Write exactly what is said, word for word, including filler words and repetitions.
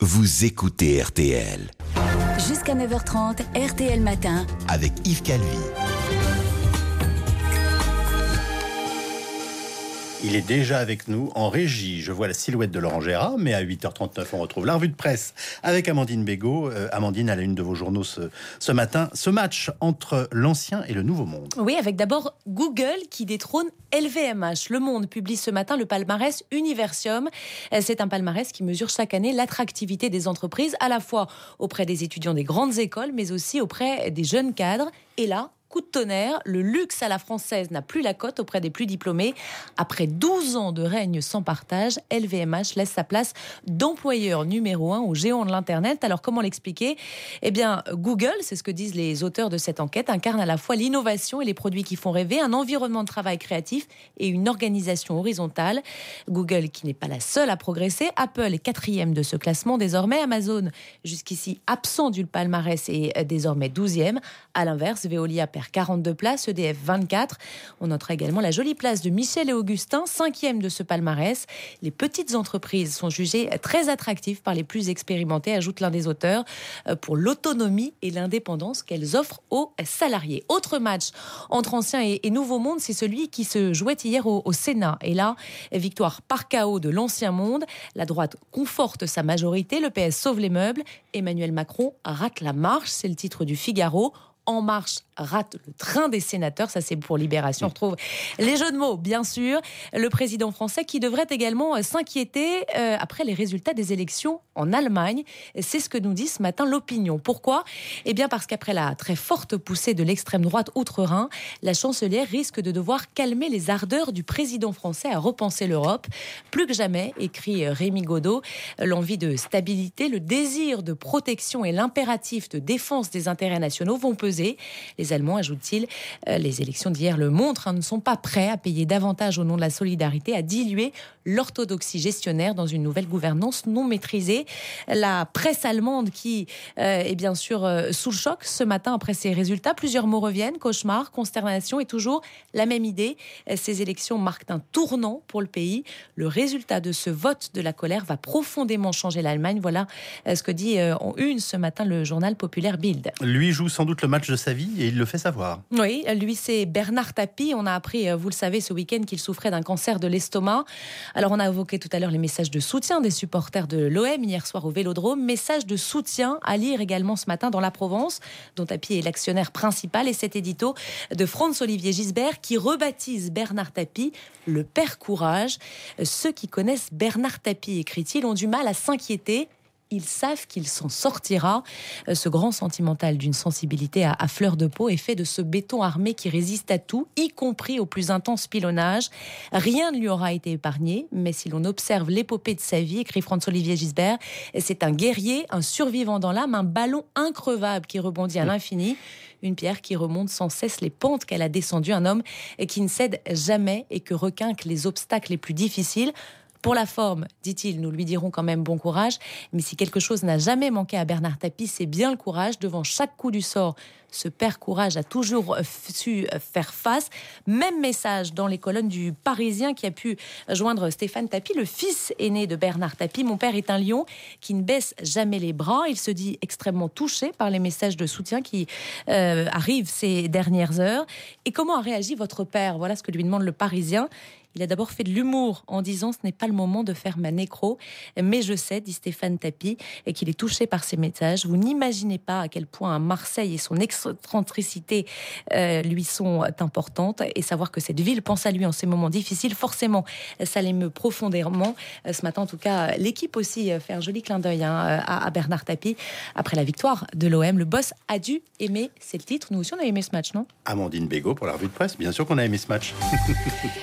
vous écoutez R T L. Jusqu'à neuf heures trente, R T L Matin. Avec Yves Calvi. Il est déjà avec nous en régie. Je vois la silhouette de Laurent Gérard, mais à huit heures trente-neuf, on retrouve la revue de presse avec Amandine Bégaud. Euh, Amandine, à la une de vos journaux ce, ce matin, ce match entre l'ancien et le nouveau monde. Oui, avec d'abord Google qui détrône L V M H. Le Monde publie ce matin le palmarès Universum. C'est un palmarès qui mesure chaque année l'attractivité des entreprises, à la fois auprès des étudiants des grandes écoles, mais aussi auprès des jeunes cadres. Et là, coup de tonnerre, le luxe à la française n'a plus la cote auprès des plus diplômés. Après douze ans de règne sans partage, L V M H laisse sa place d'employeur numéro un au géant de l'Internet. Alors comment l'expliquer ? Eh bien, Google, c'est ce que disent les auteurs de cette enquête, incarne à la fois l'innovation et les produits qui font rêver, un environnement de travail créatif et une organisation horizontale. Google qui n'est pas la seule à progresser. Apple est quatrième de ce classement désormais. Amazon, jusqu'ici absent du palmarès, est désormais douzième. À l'inverse, Veolia perd quarante-deux places, E D F vingt-quatre. On notera également la jolie place de Michel et Augustin, cinquième de ce palmarès. Les petites entreprises sont jugées très attractives par les plus expérimentés, ajoute l'un des auteurs, pour l'autonomie et l'indépendance qu'elles offrent aux salariés. Autre match entre ancien et, et nouveau monde, c'est celui qui se jouait hier au, au Sénat. Et là, victoire par K O de l'ancien monde. La droite conforte sa majorité, le P S sauve les meubles. Emmanuel Macron rate la marche, c'est le titre du Figaro. En Marche rate le train des sénateurs, ça c'est pour Libération. On retrouve les jeux de mots, bien sûr. Le président français qui devrait également s'inquiéter euh, après les résultats des élections en Allemagne. C'est ce que nous dit ce matin l'opinion. Pourquoi ? Eh bien parce qu'après la très forte poussée de l'extrême droite outre-Rhin, la chancelière risque de devoir calmer les ardeurs du président français à repenser l'Europe. Plus que jamais, écrit Rémi Godot, l'envie de stabilité, le désir de protection et l'impératif de défense des intérêts nationaux vont peser. Les Allemands, ajoute-t-il, euh, les élections d'hier le montrent, hein, ne sont pas prêts à payer davantage au nom de la solidarité, à diluer l'orthodoxie gestionnaire dans une nouvelle gouvernance non maîtrisée. La presse allemande qui euh, est bien sûr euh, sous le choc ce matin après ces résultats. Plusieurs mots reviennent, cauchemar, consternation et toujours la même idée. Ces élections marquent un tournant pour le pays. Le résultat de ce vote de la colère va profondément changer l'Allemagne. Voilà euh, ce que dit euh, en une ce matin le journal populaire Bild. Lui joue sans doute le match de sa vie et il le fait savoir. Oui, lui c'est Bernard Tapie. On a appris, vous le savez, ce week-end qu'il souffrait d'un cancer de l'estomac. Alors on a évoqué tout à l'heure les messages de soutien des supporters de l'O M hier soir au Vélodrome. Messages de soutien à lire également ce matin dans La Provence, dont Tapie est l'actionnaire principal. Et cet édito de Franz-Olivier Gisbert qui rebaptise Bernard Tapie le père courage. Ceux qui connaissent Bernard Tapie, écrit-il, ont du mal à s'inquiéter. Ils savent qu'il s'en sortira. Ce grand sentimental d'une sensibilité à, à fleur de peau est fait de ce béton armé qui résiste à tout, y compris au plus intense pilonnage. Rien ne lui aura été épargné, mais si l'on observe l'épopée de sa vie, écrit Franz-Olivier Gisbert, c'est un guerrier, un survivant dans l'âme, un ballon increvable qui rebondit à l'infini. Une pierre qui remonte sans cesse les pentes qu'elle a descendues. Un homme qui ne cède jamais et que requinque les obstacles les plus difficiles. Pour la forme, dit-il, nous lui dirons quand même bon courage. Mais si quelque chose n'a jamais manqué à Bernard Tapie, c'est bien le courage. Devant chaque coup du sort, ce père courage a toujours su faire face. Même message dans les colonnes du Parisien qui a pu joindre Stéphane Tapie, le fils aîné de Bernard Tapie. Mon père est un lion qui ne baisse jamais les bras. Il se dit extrêmement touché par les messages de soutien qui euh, arrivent ces dernières heures. Et comment a réagi votre père ? Voilà ce que lui demande le Parisien. Il a d'abord fait de l'humour en disant « ce n'est pas le moment de faire ma nécro ». Mais je sais, dit Stéphane Tapie, qu'il est touché par ces messages. Vous n'imaginez pas à quel point Marseille et son excentricité euh, lui sont importantes. Et savoir que cette ville pense à lui en ces moments difficiles, forcément, ça l'émeut profondément. Ce matin, en tout cas, l'équipe aussi fait un joli clin d'œil hein, à, à Bernard Tapie. Après la victoire de l'O M, le boss a dû aimer, c'est le titre. Nous aussi, on a aimé ce match, non ? Amandine Bégaud pour la revue de presse. Bien sûr qu'on a aimé ce match.